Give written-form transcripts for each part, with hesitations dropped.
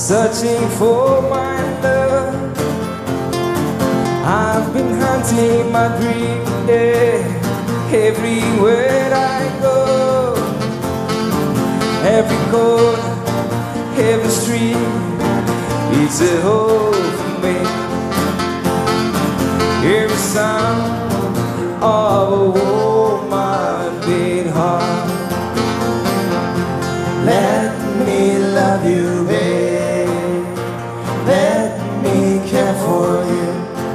searching for my love. I've been hunting my dream, yeah, everywhere I go. Every corner, every street, it's a home for me. Every sound of a woman beat heart. Let me love you, babe. Let me care for you.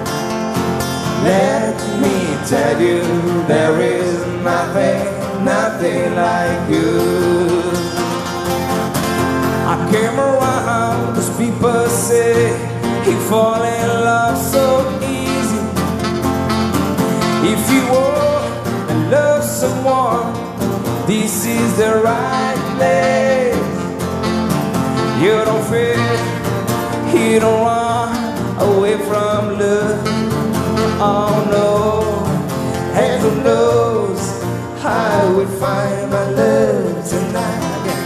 Let me tell you, there is nothing, nothing like you. I came around, cause people say he fall in love so easy. If you want to love someone, this is the right place. You don't fear, you don't run away from love. Oh no, and who knows I will find my love tonight.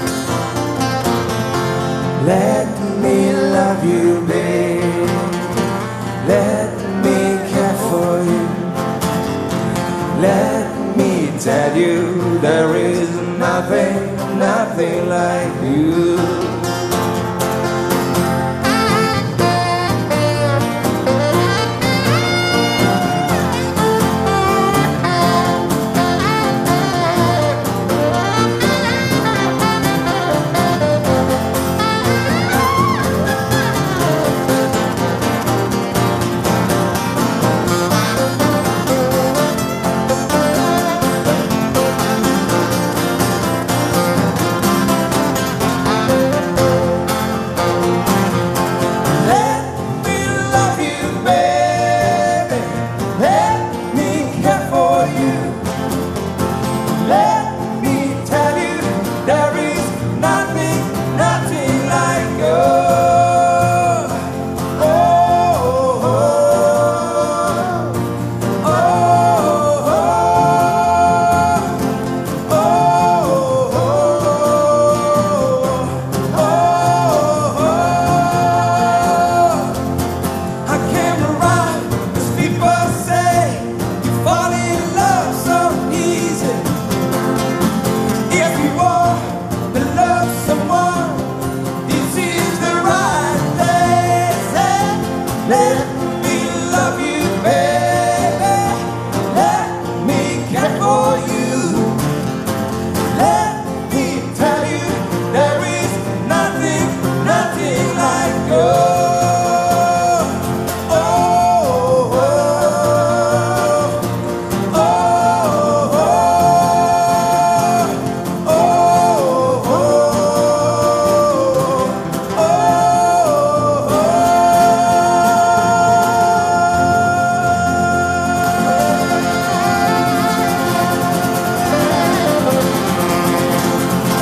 Let me love you, babe. Let me care for you. Let me tell you, there is nothing, nothing like you.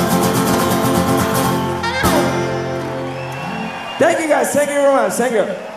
Thank you guys, thank you very much, thank you.